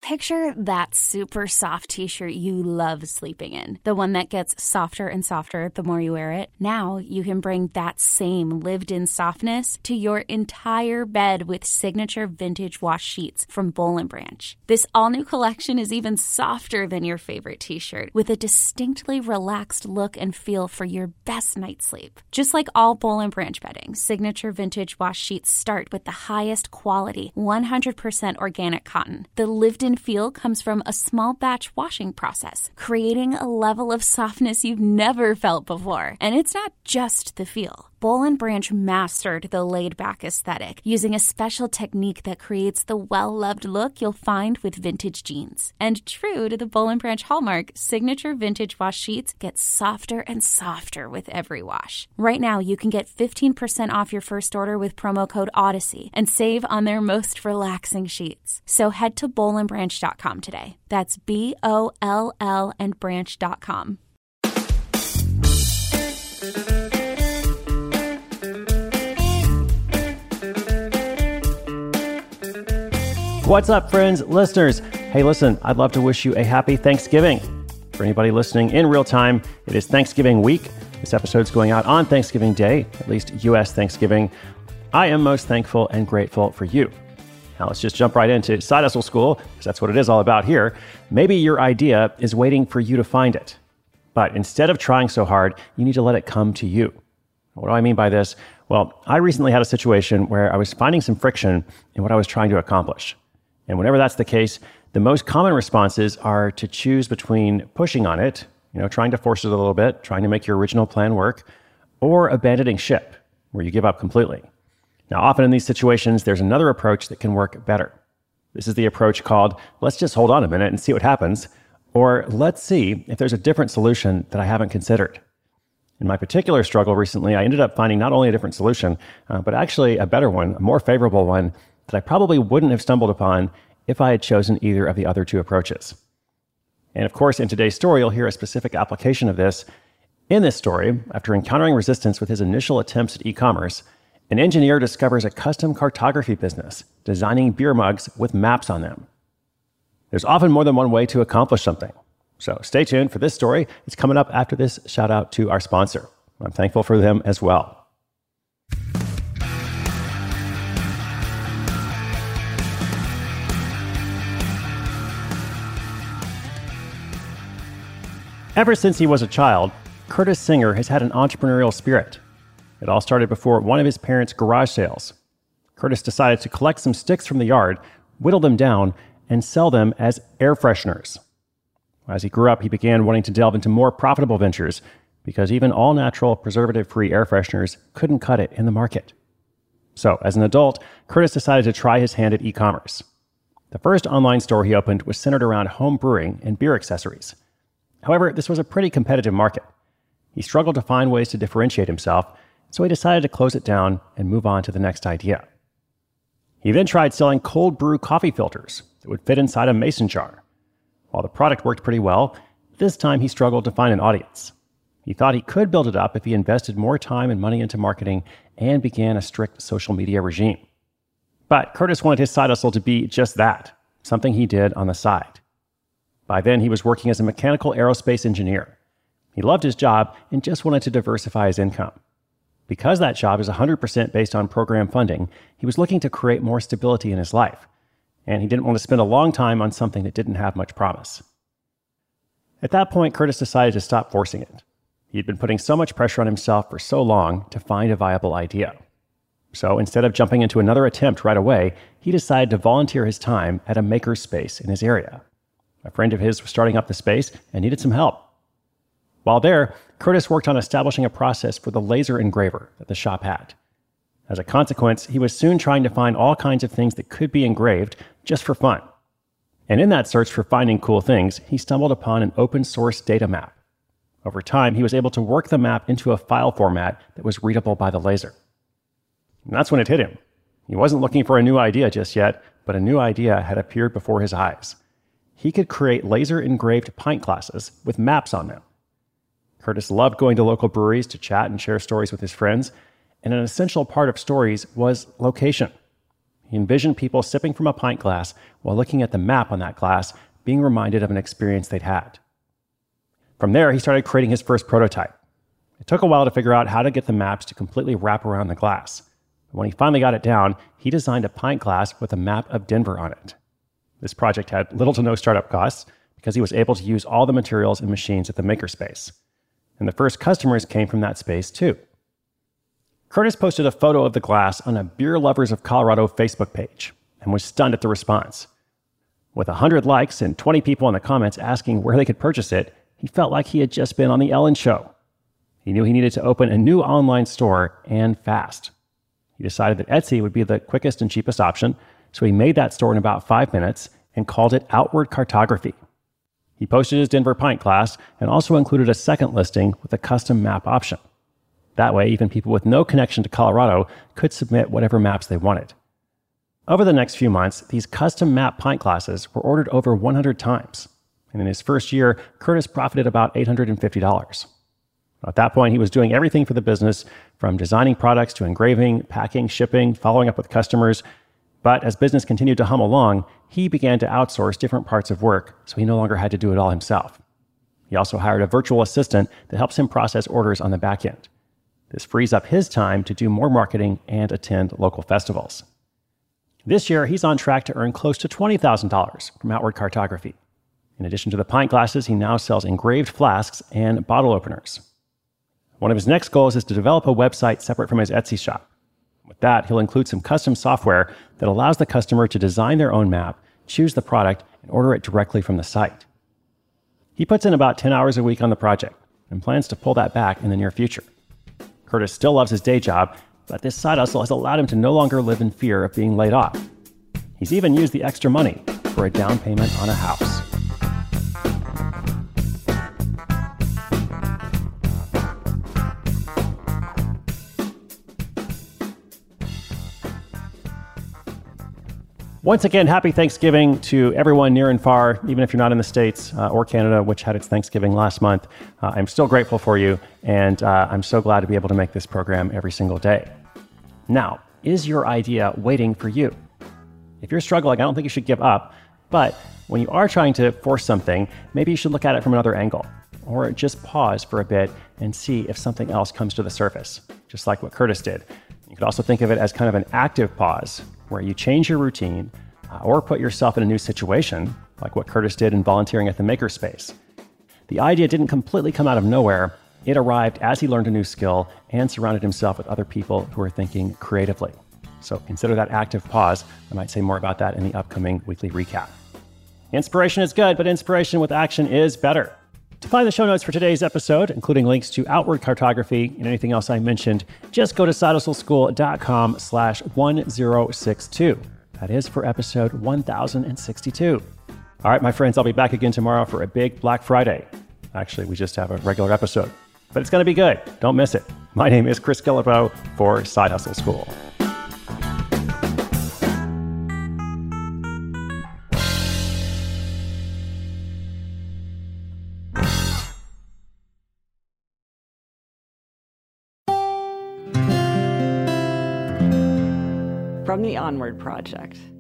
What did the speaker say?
Picture that super soft t-shirt you love sleeping in. The one that gets softer and softer the more you wear it. Now you can bring that same lived-in softness to your entire bed with signature vintage wash sheets from Boll & Branch. This all-new collection is even softer than your favorite t-shirt, with a distinctly relaxed look and feel for your best night's sleep. Just like all Boll & Branch bedding, signature vintage wash sheets start with the highest quality, 100% organic cotton. The lived-in feel comes from a small batch washing process, creating a level of softness you've never felt before. And it's not just the feel. Boll & Branch mastered the laid-back aesthetic using a special technique that creates the well-loved look you'll find with vintage jeans. And true to the Boll & Branch hallmark, signature vintage wash sheets get softer and softer with every wash. Right now, you can get 15% off your first order with promo code Odyssey and save on their most relaxing sheets. So head to bollandbranch.com today. That's BOLL and branch.com. What's up, friends, listeners? Hey, listen, I'd love to wish you a happy Thanksgiving. For anybody listening in real time, it is Thanksgiving week. This episode's going out on Thanksgiving Day, at least U.S. Thanksgiving. I am most thankful and grateful for you. Now let's just jump right into Side Hustle School, because that's what it is all about here. Maybe your idea is waiting for you to find it. But instead of trying so hard, you need to let it come to you. What do I mean by this? Well, I recently had a situation where I was finding some friction in what I was trying to accomplish. And whenever that's the case, the most common responses are to choose between pushing on it, trying to force it a little bit, trying to make your original plan work, or abandoning ship, where you give up completely. Now, often in these situations, there's another approach that can work better. This is the approach called, let's just hold on a minute and see what happens, or let's see if there's a different solution that I haven't considered. In my particular struggle recently, I ended up finding not only a different solution, but actually a better one, a more favorable one, that I probably wouldn't have stumbled upon if I had chosen either of the other two approaches. And of course, in today's story, you'll hear a specific application of this. In this story, after encountering resistance with his initial attempts at e-commerce, an engineer discovers a custom cartography business, designing beer mugs with maps on them. There's often more than one way to accomplish something. So stay tuned for this story. It's coming up after this shout out to our sponsor. I'm thankful for them as well. Ever since he was a child, Curtis Singer has had an entrepreneurial spirit. It all started before one of his parents' garage sales. Curtis decided to collect some sticks from the yard, whittle them down, and sell them as air fresheners. As he grew up, he began wanting to delve into more profitable ventures because even all-natural, preservative-free air fresheners couldn't cut it in the market. So, as an adult, Curtis decided to try his hand at e-commerce. The first online store he opened was centered around home brewing and beer accessories. However, this was a pretty competitive market. He struggled to find ways to differentiate himself, so he decided to close it down and move on to the next idea. He then tried selling cold brew coffee filters that would fit inside a mason jar. While the product worked pretty well, this time he struggled to find an audience. He thought he could build it up if he invested more time and money into marketing and began a strict social media regime. But Curtis wanted his side hustle to be just that, something he did on the side. By then, he was working as a mechanical aerospace engineer. He loved his job and just wanted to diversify his income. Because that job is 100% based on program funding, he was looking to create more stability in his life. And he didn't want to spend a long time on something that didn't have much promise. At that point, Curtis decided to stop forcing it. He'd been putting so much pressure on himself for so long to find a viable idea. So instead of jumping into another attempt right away, he decided to volunteer his time at a makerspace in his area. A friend of his was starting up the space and needed some help. While there, Curtis worked on establishing a process for the laser engraver that the shop had. As a consequence, he was soon trying to find all kinds of things that could be engraved just for fun. And in that search for finding cool things, he stumbled upon an open source data map. Over time, he was able to work the map into a file format that was readable by the laser. And that's when it hit him. He wasn't looking for a new idea just yet, but a new idea had appeared before his eyes. He could create laser-engraved pint glasses with maps on them. Curtis loved going to local breweries to chat and share stories with his friends, and an essential part of stories was location. He envisioned people sipping from a pint glass while looking at the map on that glass, being reminded of an experience they'd had. From there, he started creating his first prototype. It took a while to figure out how to get the maps to completely wrap around the glass. But when he finally got it down, he designed a pint glass with a map of Denver on it. This project had little to no startup costs because he was able to use all the materials and machines at the makerspace. And the first customers came from that space too. Curtis posted a photo of the glass on a Beer Lovers of Colorado Facebook page and was stunned at the response. With 100 likes and 20 people in the comments asking where they could purchase it, he felt like he had just been on The Ellen Show. He knew he needed to open a new online store, and fast. He decided that Etsy would be the quickest and cheapest option, so he made that store in about 5 minutes and called it Outward Cartography. He posted his Denver pint glass and also included a second listing with a custom map option. That way, even people with no connection to Colorado could submit whatever maps they wanted. Over the next few months, these custom map pint glasses were ordered over 100 times. And in his first year, Curtis profited about $850. At that point, he was doing everything for the business, from designing products to engraving, packing, shipping, following up with customers. But as business continued to hum along, he began to outsource different parts of work, so he no longer had to do it all himself. He also hired a virtual assistant that helps him process orders on the back end. This frees up his time to do more marketing and attend local festivals. This year, he's on track to earn close to $20,000 from Outward Cartography. In addition to the pint glasses, he now sells engraved flasks and bottle openers. One of his next goals is to develop a website separate from his Etsy shop. With that, he'll include some custom software that allows the customer to design their own map, choose the product, and order it directly from the site. He puts in about 10 hours a week on the project and plans to pull that back in the near future. Curtis still loves his day job, but this side hustle has allowed him to no longer live in fear of being laid off. He's even used the extra money for a down payment on a house. Once again, happy Thanksgiving to everyone near and far, even if you're not in the States or Canada, which had its Thanksgiving last month. I'm still grateful for you, and I'm so glad to be able to make this program every single day. Now, is your idea waiting for you? If you're struggling, I don't think you should give up, but when you are trying to force something, maybe you should look at it from another angle, or just pause for a bit and see if something else comes to the surface, just like what Curtis did. You could also think of it as kind of an active pause, where you change your routine or put yourself in a new situation, like what Curtis did in volunteering at the Makerspace. The idea didn't completely come out of nowhere. It arrived as he learned a new skill and surrounded himself with other people who are thinking creatively. So consider that active pause. I might say more about that in the upcoming weekly recap. Inspiration is good, but inspiration with action is better. To find the show notes for today's episode, including links to Outward Cartography and anything else I mentioned, just go to sidehustleschool.com/1062. That is for episode 1062. All right, my friends, I'll be back again tomorrow for a big Black Friday. Actually, we just have a regular episode, but it's going to be good. Don't miss it. My name is Chris Guillebeau for Side Hustle School. From the Onward Project.